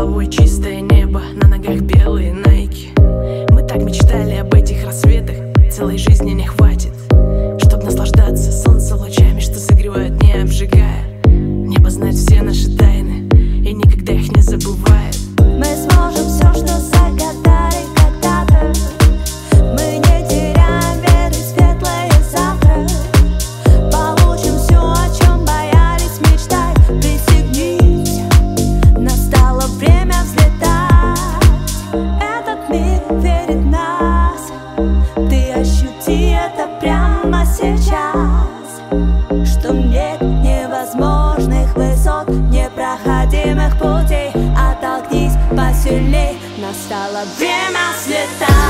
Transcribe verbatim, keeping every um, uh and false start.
головой чистое небо, на ногах белые найки. Мы так мечтали об этих рассветах, целой жизни не хватит, чтоб наслаждаться солнца лучами, что согревают, не обжигая. Небо знает все наши тайны и никогда их не забывает. Мы сможем все, что загадали когда-то. Мы не теряем веры в светлое завтра. Получим все, о чем боялись мечтать. Пристегнись, настало время взлетать. Этот мир верит в нас. Ты ощути это прямо сейчас, что нет невозможных высот, непроходимых путей. Оттолкнись посильней, настало время взлетать.